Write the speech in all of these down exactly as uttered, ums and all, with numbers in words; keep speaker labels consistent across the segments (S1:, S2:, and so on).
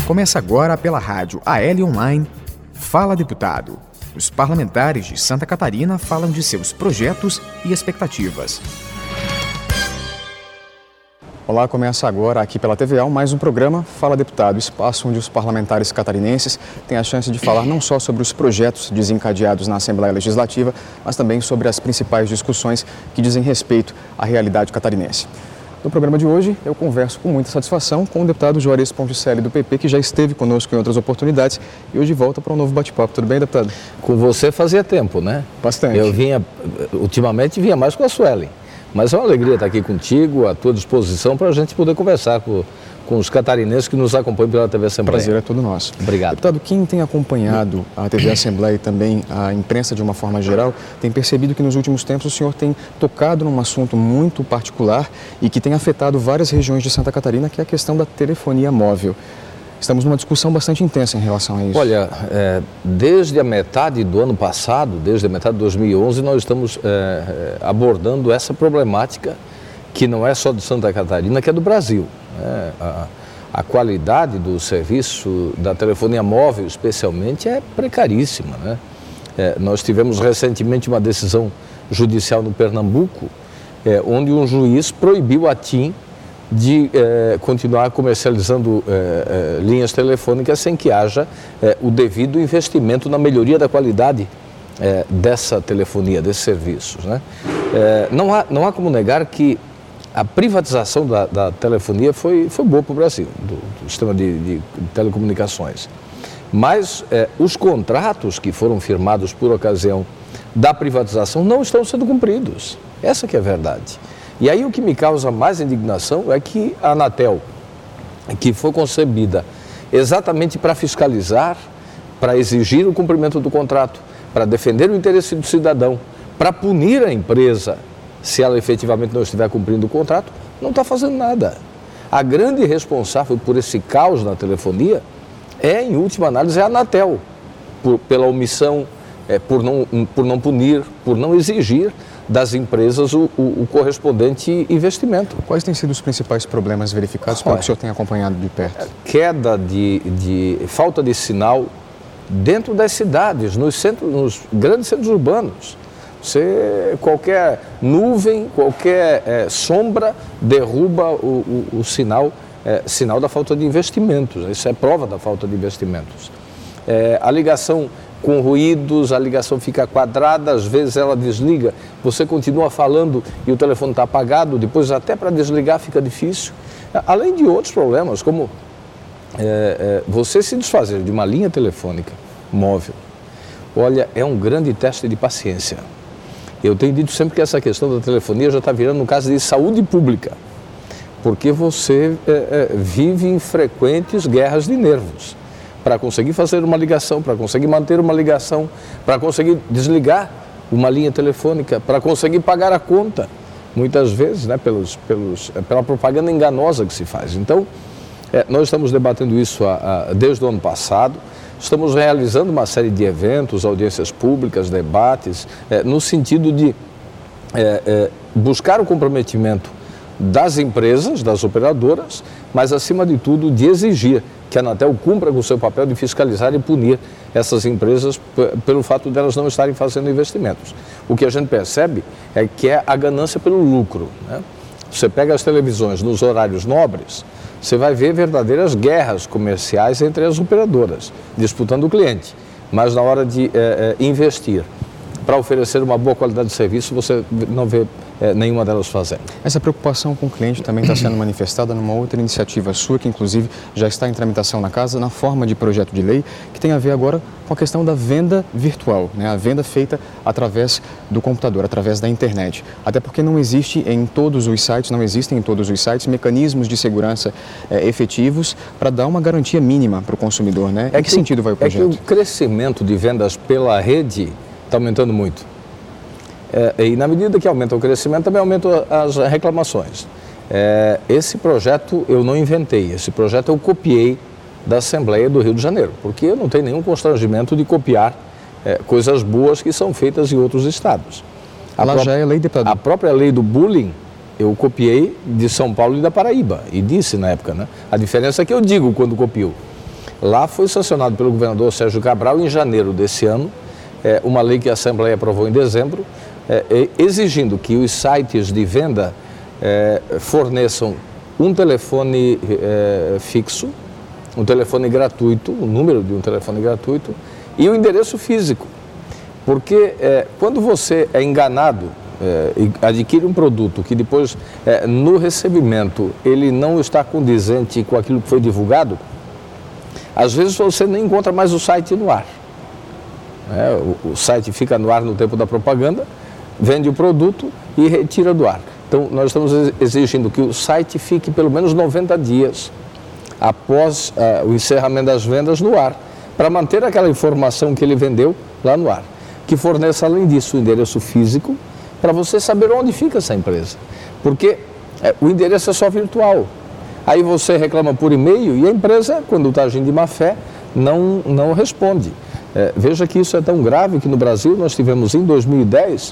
S1: Começa agora pela rádio A L Online, Fala Deputado. Os parlamentares de Santa Catarina falam de seus projetos e expectativas. Olá, começa agora aqui pela T V A mais um programa Fala Deputado, espaço onde os parlamentares catarinenses têm a chance de falar não só sobre os projetos desencadeados na Assembleia Legislativa, mas também sobre as principais discussões que dizem respeito à realidade catarinense. No programa de hoje, eu converso com muita satisfação com o deputado Juarez Ponticelli do P P, que já esteve conosco em outras oportunidades e hoje volta para um novo bate-papo. Tudo bem, deputado?
S2: Com você fazia tempo, né?
S1: Bastante.
S2: Eu vinha, ultimamente vinha mais com a Suelen, mas é uma alegria estar aqui contigo, à tua disposição, para a gente poder conversar com, com os catarinenses que nos acompanham pela T V Assembleia.
S1: Prazer é todo nosso.
S2: Obrigado.
S1: Deputado, quem tem acompanhado a T V Assembleia e também a imprensa de uma forma geral, tem percebido que nos últimos tempos o senhor tem tocado num assunto muito particular e que tem afetado várias regiões de Santa Catarina, que é a questão da telefonia móvel. Estamos numa discussão bastante intensa em relação a isso.
S2: Olha, é, desde a metade do ano passado, desde a metade de dois mil e onze, nós estamos é, abordando essa problemática que não é só de Santa Catarina, que é do Brasil. É, a, a qualidade do serviço da telefonia móvel, especialmente, é precaríssima, né? É, nós tivemos recentemente uma decisão judicial no Pernambuco, é, onde um juiz proibiu a TIM de é, continuar comercializando é, é, linhas telefônicas sem que haja é, o devido investimento na melhoria da qualidade é, dessa telefonia, desses serviços, né? É, não há, não há como negar que a privatização da, da telefonia foi, foi boa para o Brasil, do, do sistema de, de telecomunicações. Mas é, os contratos que foram firmados por ocasião da privatização não estão sendo cumpridos. Essa que é a verdade. E aí o que me causa mais indignação é que a Anatel, que foi concebida exatamente para fiscalizar, para exigir o cumprimento do contrato, para defender o interesse do cidadão, para punir a empresa se ela efetivamente não estiver cumprindo o contrato, não está fazendo nada. A grande responsável por esse caos na telefonia é, em última análise, a Anatel, por, pela omissão, é, por, não, por não punir, por não exigir das empresas o, o, o correspondente investimento.
S1: Quais têm sido os principais problemas verificados, pelo que o senhor tem acompanhado de perto?
S2: Queda de, de falta de sinal dentro das cidades, nos, centros, nos grandes centros urbanos. Você, qualquer nuvem, qualquer é, sombra derruba o, o, o sinal, é, sinal da falta de investimentos. Isso é prova da falta de investimentos. É, a ligação com ruídos, a ligação fica quadrada, às vezes ela desliga, você continua falando e o telefone está apagado, depois até para desligar fica difícil. Além de outros problemas, como é, é, você se desfazer de uma linha telefônica móvel, olha, é um grande teste de paciência. Eu tenho dito sempre que essa questão da telefonia já está virando um caso de saúde pública, porque você é, é, vive em frequentes guerras de nervos para conseguir fazer uma ligação, para conseguir manter uma ligação, para conseguir desligar uma linha telefônica, para conseguir pagar a conta, muitas vezes, né, pelos, pelos, pela propaganda enganosa que se faz. Então, é, nós estamos debatendo isso a, a, desde o ano passado. Estamos realizando uma série de eventos, audiências públicas, debates, é, no sentido de é, é, buscar o comprometimento das empresas, das operadoras, mas, acima de tudo, de exigir que a Anatel cumpra com o seu papel de fiscalizar e punir essas empresas pelo fato de elas não estarem fazendo investimentos. O que a gente percebe é que é a ganância pelo lucro, né? Você pega as televisões nos horários nobres, você vai ver verdadeiras guerras comerciais entre as operadoras, disputando o cliente. Mas na hora de é, é, investir para oferecer uma boa qualidade de serviço, você não vê é, nenhuma delas fazendo.
S1: Essa preocupação com o cliente também está sendo manifestada numa outra iniciativa sua, que inclusive já está em tramitação na casa, na forma de projeto de lei, que tem a ver agora com a questão da venda virtual, né? A venda feita através do computador, através da internet. Até porque não existe em todos os sites, não existem em todos os sites mecanismos de segurança é, efetivos para dar uma garantia mínima para o consumidor, né?
S2: É
S1: em que, que sentido vai o projeto?
S2: É que o crescimento de vendas pela rede está aumentando muito. É, e na medida que aumenta o crescimento, também aumentam as reclamações. É, esse projeto eu não inventei, esse projeto eu copiei da Assembleia do Rio de Janeiro, porque eu não tenho nenhum constrangimento de copiar é, coisas boas que são feitas em outros estados. A
S1: Lá
S2: pró-
S1: já é lei, deputado.
S2: A própria lei do bullying eu copiei de São Paulo e da Paraíba, e disse na época, né? A diferença é que eu digo quando copio. lá foi sancionado pelo governador Sérgio Cabral em janeiro desse ano, é, uma lei que a Assembleia aprovou em dezembro, é, exigindo que os sites de venda é, forneçam um telefone é, fixo, um telefone gratuito, o número de um telefone gratuito e o endereço físico. Porque é, quando você é enganado é, e adquire um produto que depois, é, no recebimento, ele não está condizente com aquilo que foi divulgado, às vezes você nem encontra mais o site no ar. É, o, o site fica no ar no tempo da propaganda, vende o produto e retira do ar. Então, nós estamos exigindo que o site fique pelo menos noventa dias após uh, o encerramento das vendas no ar, para manter aquela informação que ele vendeu lá no ar. Que forneça, além disso, o endereço físico, para você saber onde fica essa empresa. Porque é, o endereço é só virtual. Aí você reclama por e-mail e a empresa, quando está agindo de má fé, não, não responde. É, veja que isso é tão grave que no Brasil nós tivemos em dois mil e dez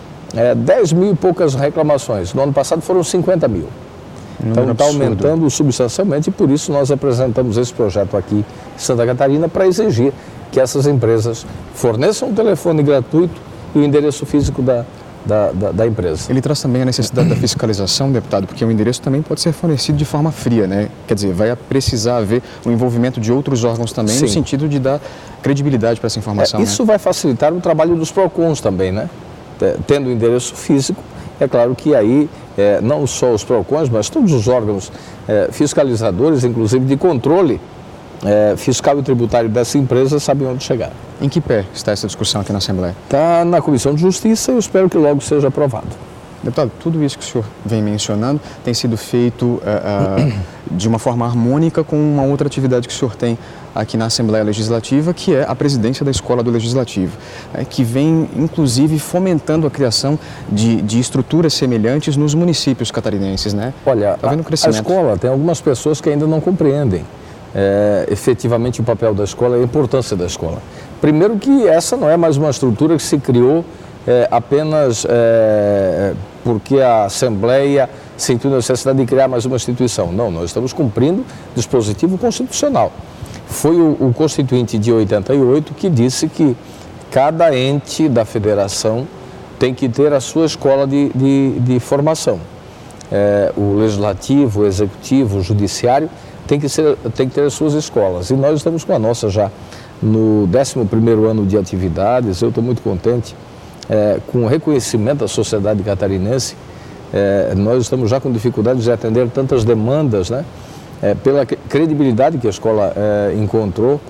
S2: é, dez mil e poucas reclamações. No ano passado foram cinquenta mil. Então está aumentando substancialmente e por isso nós apresentamos esse projeto aqui em Santa Catarina para exigir que essas empresas forneçam um telefone gratuito e o endereço físico da, da, da, da empresa.
S1: Ele traz também a necessidade da fiscalização, deputado, porque o endereço também pode ser fornecido de forma fria, né? Quer dizer, vai precisar haver o envolvimento de outros órgãos também, Sim. no sentido de dar credibilidade para essa informação.
S2: É, isso
S1: né?
S2: vai facilitar o trabalho dos PROCONs também, né? Tendo o endereço físico, é claro que aí é, não só os PROCONs, mas todos os órgãos é, fiscalizadores, inclusive de controle é, fiscal e tributário dessa empresa, sabem onde chegar.
S1: Em que pé está essa discussão aqui na Assembleia?
S2: Está na Comissão de Justiça e eu espero que logo seja aprovado.
S1: Deputado, tudo isso que o senhor vem mencionando tem sido feito uh, uh, de uma forma harmônica com uma outra atividade que o senhor tem aqui na Assembleia Legislativa, que é a presidência da Escola do Legislativo, é, que vem, inclusive, fomentando a criação de, de estruturas semelhantes nos municípios catarinenses, né?
S2: Olha,
S1: tá vendo
S2: a,
S1: crescimento.
S2: a escola, tem algumas pessoas que ainda não compreendem é, efetivamente o papel da escola e a importância da escola. Primeiro que essa não é mais uma estrutura que se criou É, apenas é, porque a Assembleia sentiu a necessidade de criar mais uma instituição. Não, nós estamos cumprindo dispositivo constitucional. Foi o, o Constituinte de oitenta e oito que disse que cada ente da federação tem que ter a sua escola de, de, de formação. É, o Legislativo, o Executivo, o Judiciário tem que, ser, tem que ter as suas escolas. E nós estamos com a nossa já no décimo primeiro ano de atividades. Eu estou muito contente. É, com o reconhecimento da sociedade catarinense, é, nós estamos já com dificuldade de atender tantas demandas, né? É, pela credibilidade que a escola é, encontrou,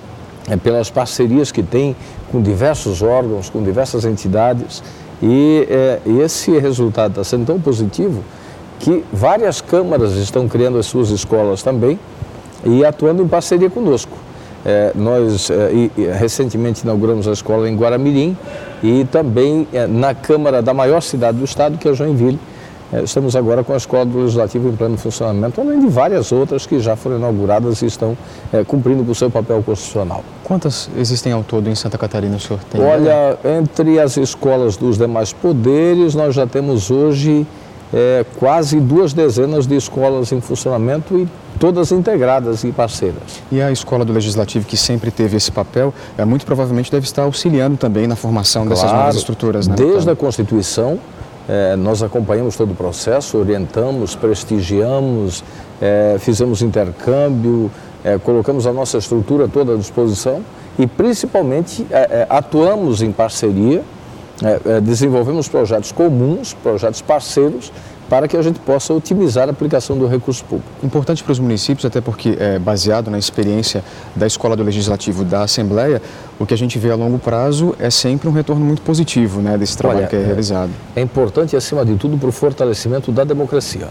S2: é, pelas parcerias que tem com diversos órgãos, com diversas entidades, e, é, e esse resultado está sendo tão positivo que várias câmaras estão criando as suas escolas também e atuando em parceria conosco. É, nós é, e, e, recentemente inauguramos a escola em Guaramirim e também é, na Câmara da maior cidade do estado, que é Joinville. É, estamos agora com a Escola do Legislativo em pleno funcionamento, além de várias outras que já foram inauguradas e estão é, cumprindo com o seu papel constitucional.
S1: Quantas existem ao todo em Santa Catarina, o senhor tem?
S2: Olha, entre as escolas dos demais poderes, nós já temos hoje é, quase duas dezenas de escolas em funcionamento e todas integradas e parceiras.
S1: E a Escola do Legislativo, que sempre teve esse papel, é, muito provavelmente deve estar auxiliando também na formação
S2: claro,
S1: dessas novas estruturas, né?
S2: Desde
S1: então?
S2: a Constituição, é, nós acompanhamos todo o processo, orientamos, prestigiamos, é, fizemos intercâmbio, é, colocamos a nossa estrutura toda à disposição e principalmente é, é, atuamos em parceria, é, é, desenvolvemos projetos comuns, projetos parceiros, para que a gente possa otimizar a aplicação do recurso público.
S1: Importante para os municípios, até porque, é, baseado na experiência da Escola do Legislativo da Assembleia, o que a gente vê a longo prazo é sempre um retorno muito positivo, né, desse trabalho Olha, que é, é realizado.
S2: É importante, acima de tudo, para o fortalecimento da democracia,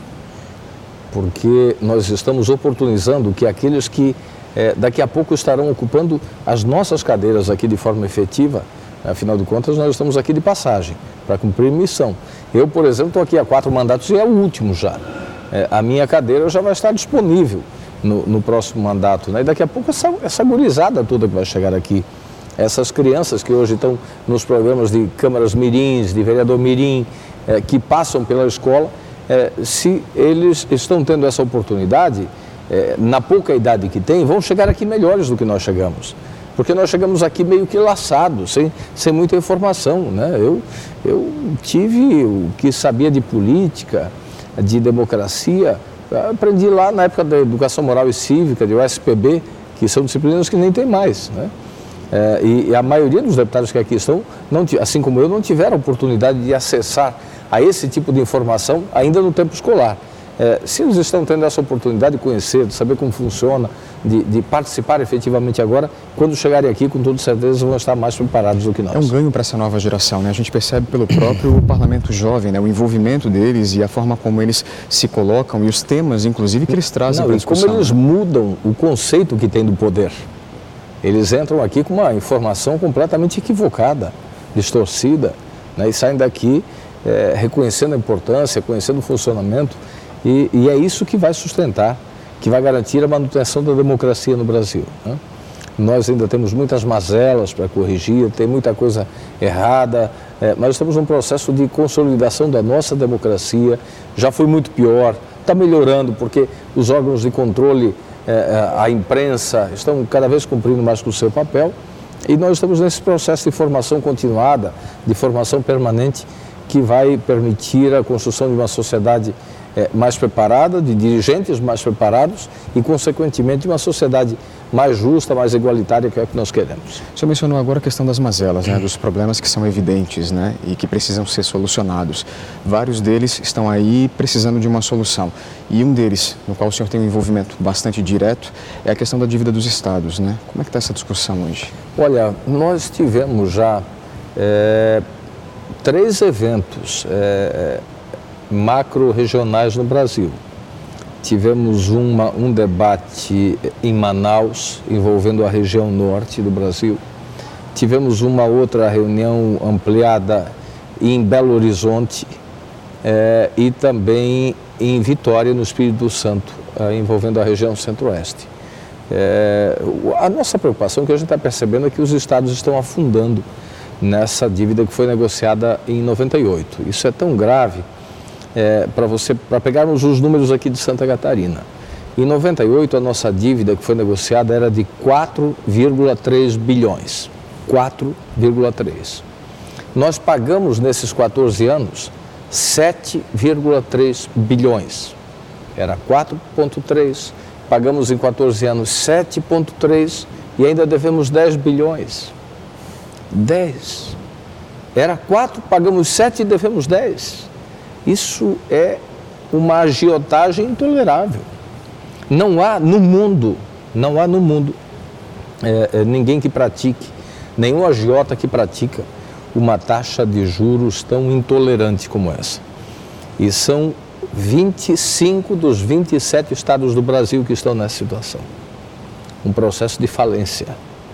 S2: porque nós estamos oportunizando que aqueles que é, daqui a pouco estarão ocupando as nossas cadeiras aqui de forma efetiva, afinal de contas, nós estamos aqui de passagem, para cumprir missão. Eu, por exemplo, estou aqui há quatro mandatos e é o último já. É, a minha cadeira já vai estar disponível no, no próximo mandato, né? E daqui a pouco essa, essa gurizada toda que vai chegar aqui, essas crianças que hoje estão nos programas de câmaras mirins, de vereador mirim, é, que passam pela escola, é, se eles estão tendo essa oportunidade, é, na pouca idade que têm, vão chegar aqui melhores do que nós chegamos. Porque nós chegamos aqui meio que laçados, sem, sem muita informação, né? Eu, eu tive o que sabia de política, de democracia, aprendi lá na época da educação moral e cívica, de U S P B, que são disciplinas que nem tem mais, né? É, e, e a maioria dos deputados que aqui estão, não, assim como eu, não tiveram oportunidade de acessar a esse tipo de informação ainda no tempo escolar. É, se eles estão tendo essa oportunidade de conhecer, de saber como funciona, de, de participar efetivamente agora, quando chegarem aqui, com toda certeza, vão estar mais preparados do que nós.
S1: É um ganho para essa nova geração, né? A gente percebe pelo próprio parlamento jovem, né? O envolvimento deles e a forma como eles se colocam e os temas, inclusive, que eles trazem para a discussão.
S2: Como eles
S1: né?
S2: mudam o conceito que tem do poder. Eles entram aqui com uma informação completamente equivocada, distorcida, né? E saem daqui é, reconhecendo a importância, reconhecendo o funcionamento. E, e é isso que vai sustentar, que vai garantir a manutenção da democracia no Brasil, né? Nós ainda temos muitas mazelas para corrigir, tem muita coisa errada, é, mas estamos num processo de consolidação da nossa democracia. Já foi muito pior, está melhorando porque os órgãos de controle, é, a imprensa, estão cada vez cumprindo mais com o seu papel e nós estamos nesse processo de formação continuada, de formação permanente, que vai permitir a construção de uma sociedade É, mais preparada, de dirigentes mais preparados e, consequentemente, uma sociedade mais justa, mais igualitária, que é o que nós queremos.
S1: O senhor mencionou agora a questão das mazelas, né, dos problemas que são evidentes, né, e que precisam ser solucionados. Vários deles estão aí precisando de uma solução. E um deles, no qual o senhor tem um envolvimento bastante direto, é a questão da dívida dos estados, né? Como é que está essa discussão hoje?
S2: Olha, nós tivemos já é, três eventos é, macro-regionais no Brasil. Tivemos uma, um debate em Manaus, envolvendo a região norte do Brasil. Tivemos uma outra reunião ampliada em Belo Horizonte eh, e também em Vitória, no Espírito Santo, eh, envolvendo a região centro-oeste. Eh, a nossa preocupação, que a gente está percebendo, é que os estados estão afundando nessa dívida que foi negociada em noventa e oito. Isso é tão grave. É, para você, para pegarmos os números aqui de Santa Catarina. Em noventa e oito, a nossa dívida que foi negociada era de quatro vírgula três bilhões. quatro vírgula três. Nós pagamos nesses quatorze anos sete vírgula três bilhões. Era quatro vírgula três, pagamos em quatorze anos sete vírgula três e ainda devemos dez bilhões. dez. Era quatro, pagamos sete e devemos dez. Isso é uma agiotagem intolerável. Não há no mundo, não há no mundo é, é, ninguém que pratique, nenhum agiota que pratica uma taxa de juros tão intolerante como essa. E são vinte e cinco dos vinte e sete estados do Brasil que estão nessa situação. Um processo de falência.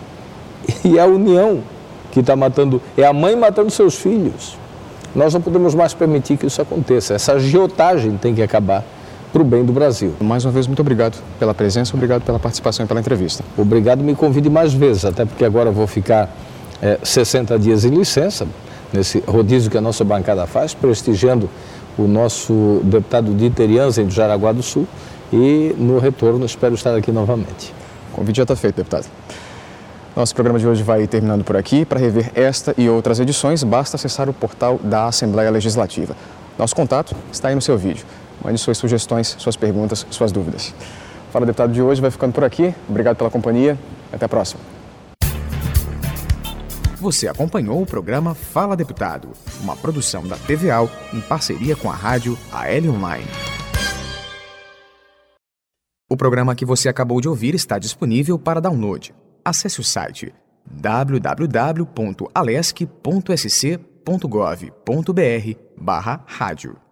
S2: E a União que está matando, é a mãe matando seus filhos. Nós não podemos mais permitir que isso aconteça. Essa agiotagem tem que acabar para o bem do Brasil.
S1: Mais uma vez, muito obrigado pela presença, obrigado pela participação e pela entrevista.
S2: Obrigado, me convide mais vezes, até porque agora vou ficar é, sessenta dias em licença, nesse rodízio que a nossa bancada faz, prestigiando o nosso deputado Dieter Jansen, do Jaraguá do Sul, e no retorno espero estar aqui novamente.
S1: O convite já está feito, deputado. Nosso programa de hoje vai terminando por aqui. Para rever esta e outras edições, basta acessar o portal da Assembleia Legislativa. Nosso contato está aí no seu vídeo. Mande suas sugestões, suas perguntas, suas dúvidas. Fala Deputado de hoje vai ficando por aqui. Obrigado pela companhia. Até a próxima.
S3: Você acompanhou o programa Fala Deputado, uma produção da T V A L em parceria com a rádio A L Online. O programa que você acabou de ouvir está disponível para download. Acesse o site w w w ponto alesc ponto s c ponto gov ponto b r barra rádio.